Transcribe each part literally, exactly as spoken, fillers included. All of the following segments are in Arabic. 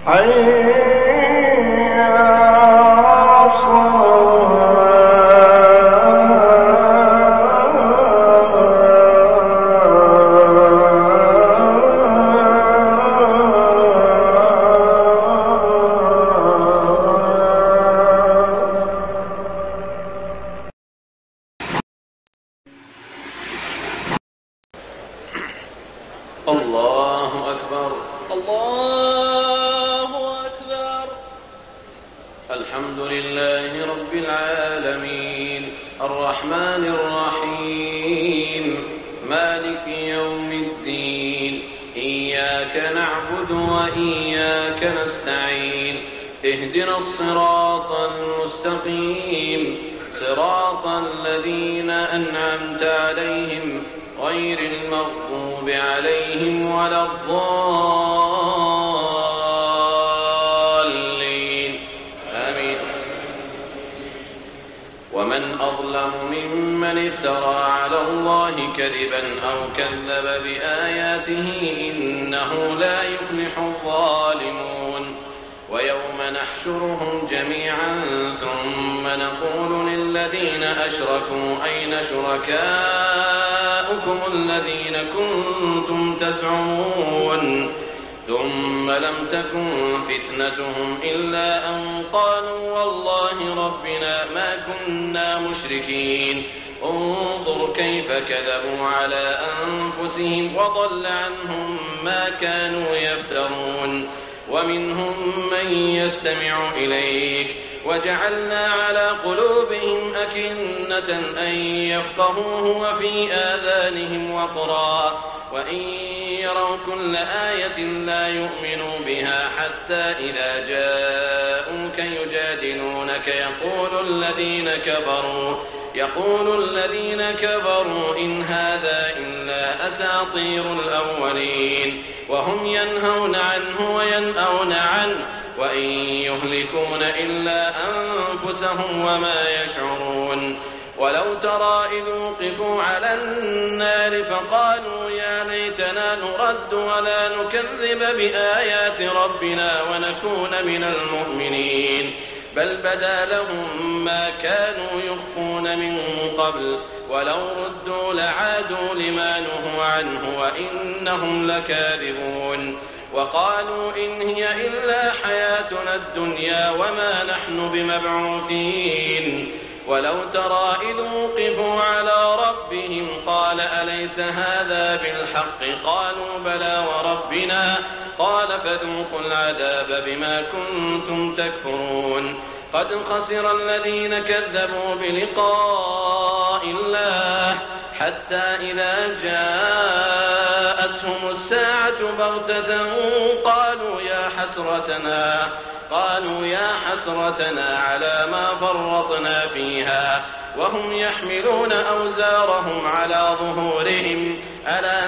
الله أكبر. الله أكبر. الحمد لله رب العالمين الرحمن الرحيم مالك يوم الدين إياك نعبد وإياك نستعين اهدنا الصراط المستقيم صراط الذين أنعمت عليهم غير المغضوب عليهم ولا الضالين آمين. ومن أظلم ممن افترى على الله كذبا أو كذب بآياته إنه لا يفلح الظالمون. ويوم نحشرهم جميعا ثم نقول للذين أشركوا أين شركاؤكم الذين كنتم تزعمون ثم لم تكن فتنتهم إلا أن قالوا والله ربنا ما كنا مشركين انظر كيف كذبوا على أنفسهم وضل عنهم ما كانوا يفترون. ومنهم من يستمع إليك وجعلنا على قلوبهم أكنة أن يفقهوه وفي آذانهم وقرا وإن يروا كل آية لا يؤمنوا بها حتى إذا جاءوك يجادلونك يقول الذين كفروا يقول الذين كفروا إن هذا إلا أساطير الأولين وهم ينهون عنه وينأون عنه وإن يهلكون إلا أنفسهم وما يشعرون. ولو ترى إذ وقفوا على النار فقالوا يا ليتنا نرد ولا نكذب بآيات ربنا ونكون من المؤمنين بل بدا لهم ما كانوا يخفون من قبل ولو ردوا لعادوا لما نهوا عنه وإنهم لكاذبون. وقالوا إن هي إلا حياتنا الدنيا وما نحن بمبعوثين. ولو ترى إذ وقفوا على ربهم قال أليس هذا بالحق قالوا بلى وربنا قال فذوقوا العذاب بما كنتم تكفرون. قد خسر الذين كذبوا بلقاء الله حتى إذا جاءتهم الساعة بغتة قالوا يا حسرتنا قالوا يا حسرتنا على ما فرطنا فيها وهم يحملون أوزارهم على ظهورهم ألا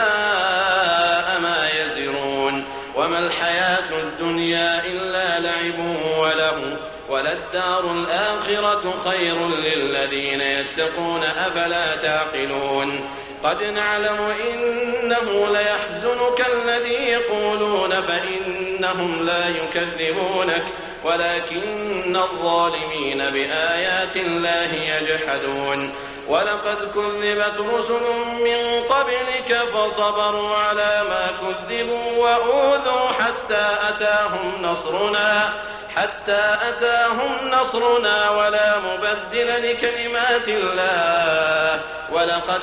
ساء ما يزرون. وما الحياة الدنيا إلا لعب وله وللدار الآخرة خير للذين يتقون أفلا تعقلون. قد نعلم إنه ليحزنك الذي يقولون فإنهم لا يكذبونك ولكن الظالمين بآيات الله يجحدون. ولقد كذبت رسل من قبلك فصبروا على ما كذبوا وأوذوا حتى أتاهم نصرنا حتى أتاهم نصرنا ولا مبدل لكلمات الله. ولقد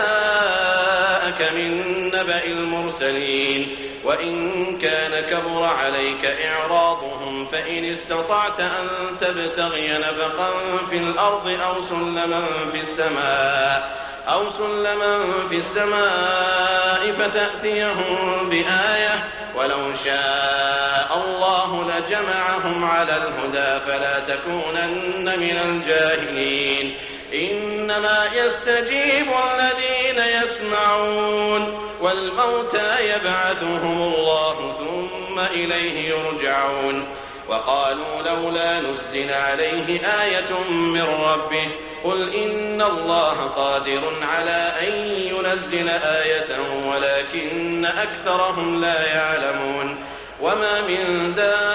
جاءك من نبأ المرسلين. وإن كان كبر عليك إعراضهم فإن استطعت أن تبتغي نفقا في الأرض أو سلما في السماء أو سلما في السماء فتأتيهم بآية ولو شاء الله لجمعهم على الهدى فلا تكونن من الجاهلين. إنما يستجيب الذين يسمعون والموتى يبعثهم الله ثم إليه يرجعون. وقالوا لولا نزل عليه آية من ربه قل إن الله قادر على أن ينزل آية ولكن أكثرهم لا يعلمون. وما من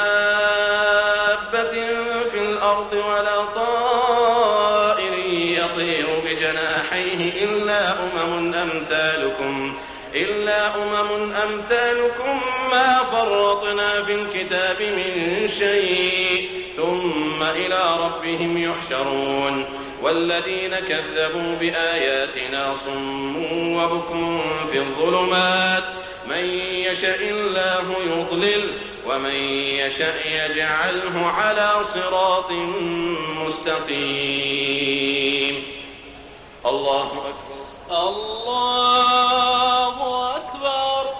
دابة في الأرض ولا طائر يطير بجناحيه إلا أمم أمثالكم إلا أمم أمثالكم ما فرطنا في الكتاب من شيء ثم إلى ربهم يحشرون والذين كذبوا بآياتنا صم وبكم في الظلمات من يشاء الله يضلل ومن يشاء يجعله على صراط مستقيم. الله أكبر. الله أكبر.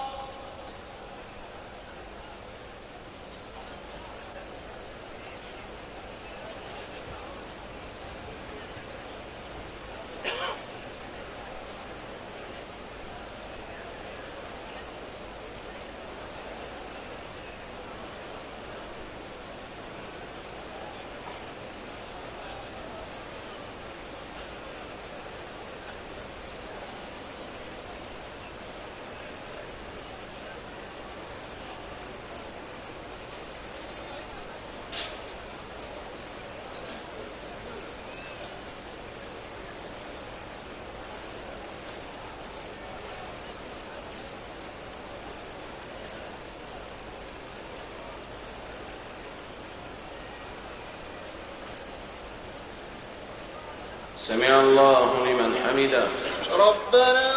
سمع الله لمن حمده. ربنا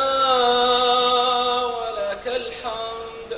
ولك الحمد.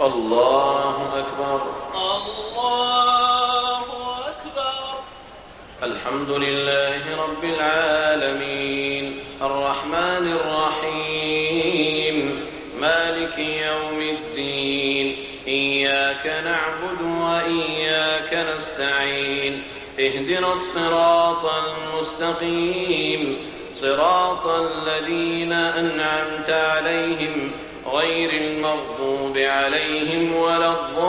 الله أكبر. الله أكبر. الحمد لله رب العالمين الرحمن الرحيم مالك يوم الدين إياك نعبد وإياك نستعين اهدنا الصراط المستقيم صراط الذين أنعمت عليهم غير المغضوب عليهم ولا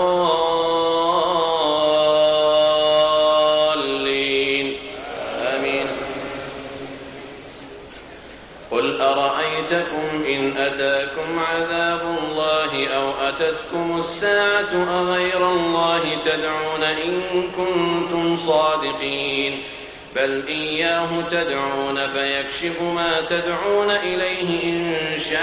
الضالين آمين. قل أرأيتكم إن أتاكم عذاب الله أو أتتكم الساعة أغير الله تدعون إن كنتم صادقين بل إياه تدعون فيكشف ما تدعون إليه إن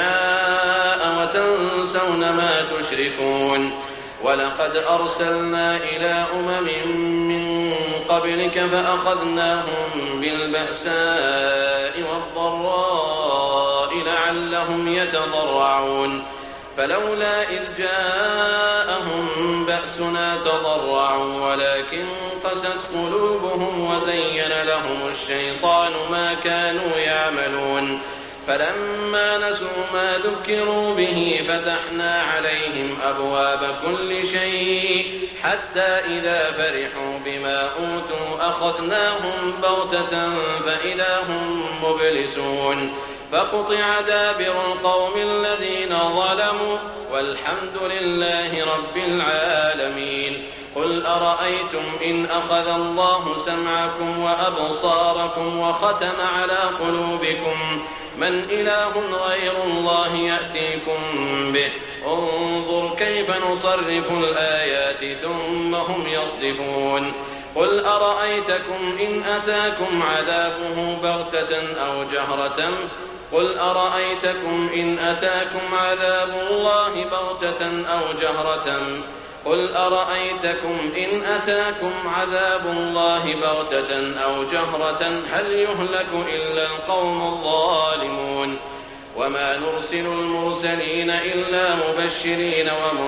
شاء وتنسون ما تشركون. ولقد أرسلنا إلى أمم من قبلك فأخذناهم بالبأساء والضراء لعلهم يتضرعون فلولا إذ جاءهم بأسنا تضرعوا ولكن قست قلوبهم وزين لهم الشيطان ما كانوا يعملون فلما نسوا ما ذكروا به فتحنا عليهم أبواب كل شيء حتى إذا فرحوا بما أوتوا أخذناهم بغتة فإذا هم مبلسون فقطع دابر القوم الذين ظلموا والحمد لله رب العالمين. قل أرأيتم إن أخذ الله سمعكم وأبصاركم وختم على قلوبكم من إله غير الله يأتيكم به انظر كيف نصرف الآيات ثم هم يصدفون. قل أرأيتكم إن أتاكم عذابه بغتة أو جهرة قل أرأيتكم إن أتاكم عذاب الله بغتة أو جهرة قل أرأيتكم إن أتاكم عذاب الله بغتة أو جهرة هل يهلك إلا القوم الظالمون. وما نرسل المرسلين إلا مبشرين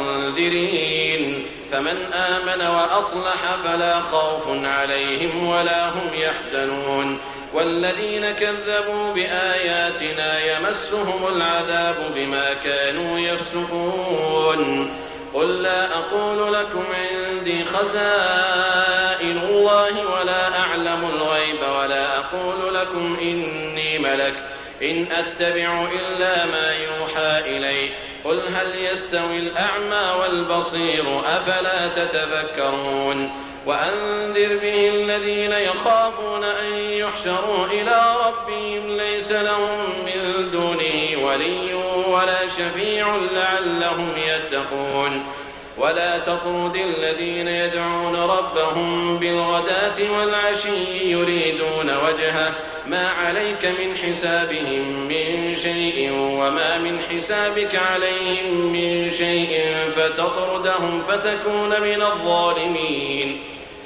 ومنذرين فمن آمن وأصلح فلا خوف عليهم ولا هم يحزنون. والذين كذبوا بآياتنا يمسهم العذاب بما كانوا يفسقون. قل لا أقول لكم عندي خزائن الله ولا أعلم الغيب ولا أقول لكم إني ملك إن أتبع إلا ما يوحى إلي قل هل يستوي الأعمى والبصير أفلا تتفكرون. وأنذر به الذين يخافون أن يحشروا إلى ربهم ليس لهم من دونه ولي ولا شفيع لعلهم يتقون. ولا تطرد الذين يدعون ربهم بالغداة والعشي يريدون وجهه ما عليك من حسابهم من شيء وما من حسابك عليهم من شيء فتطردهم فتكون من الظالمين.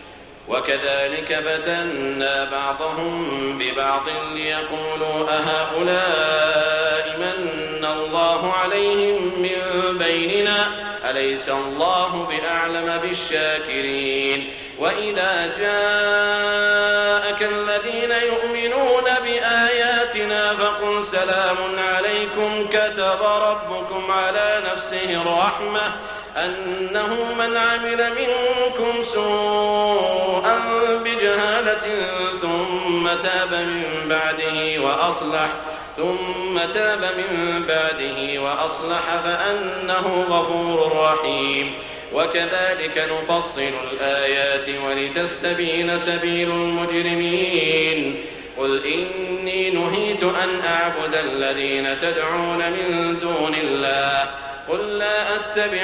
وكذلك فتنا بعضهم ببعض ليقولوا أهؤلاء من الله عليهم من بيننا أليس الله بأعلم بالشاكرين. وإذا جاءك الذين يؤمنون بآياتنا فقل سلام عليكم كتب ربكم على نفسه الرحمة أنه من عمل منكم سوءا بجهالة ثم تاب من بعده وأصلح ثم تاب من بعده وأصلح فأنه غفور رحيم. وكذلك نفصل الآيات ولتستبين سبيل المجرمين. قل إني نهيت أن أعبد الذين تدعون من دون الله قل لا أتبع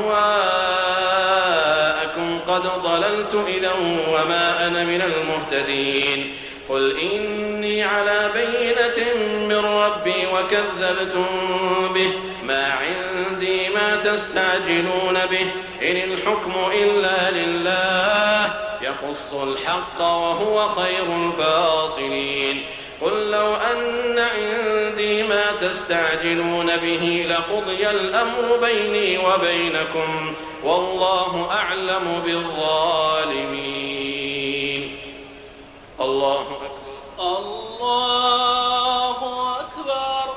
أهواءكم قد ضللت إذا وما أنا من المهتدين. قل إني على بينة من ربي وكذبتم به ما عندي ما تستعجلون به إن الحكم إلا لله يقص الحق وهو خير الفاصلين. قل لو أن عندي ما تستعجلون به لقضي الأمر بيني وبينكم والله أعلم بالظالمين. الله أكبر. الله أكبر.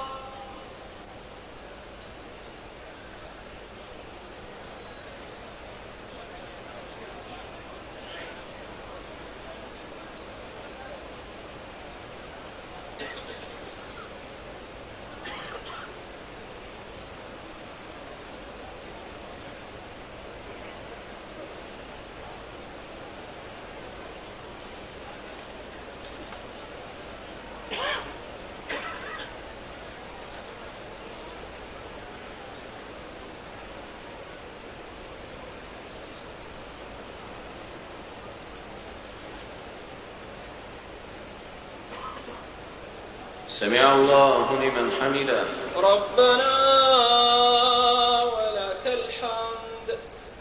سمع الله لمن حمده. ربنا ولك الحمد.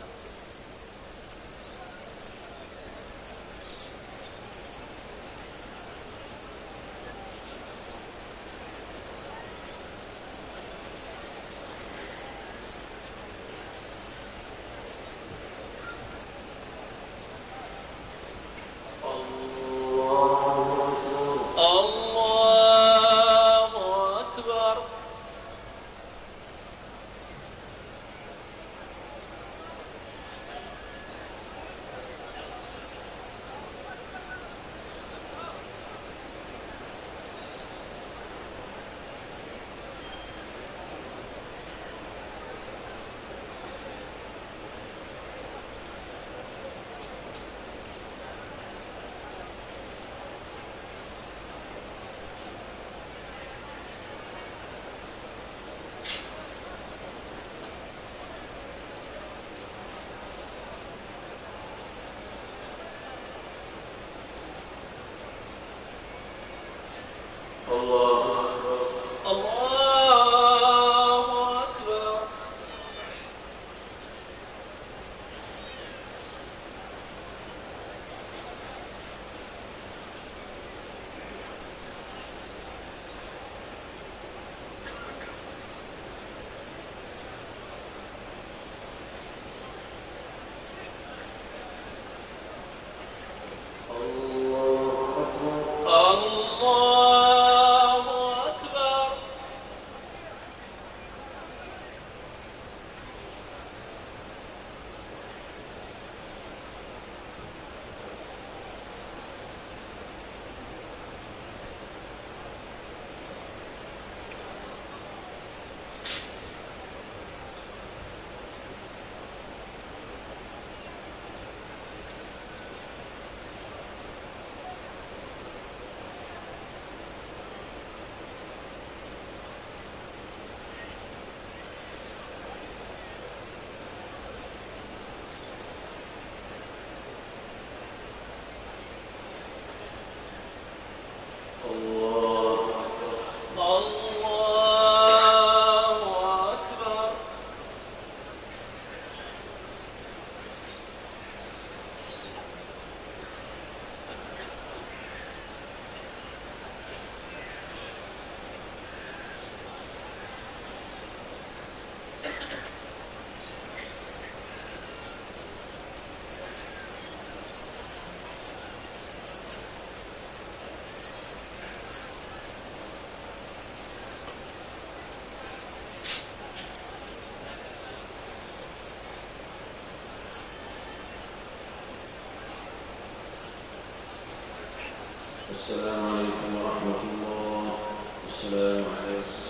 السلام عليكم ورحمة الله. السلام عليكم.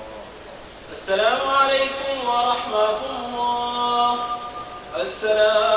السلام عليكم ورحمة الله. السلام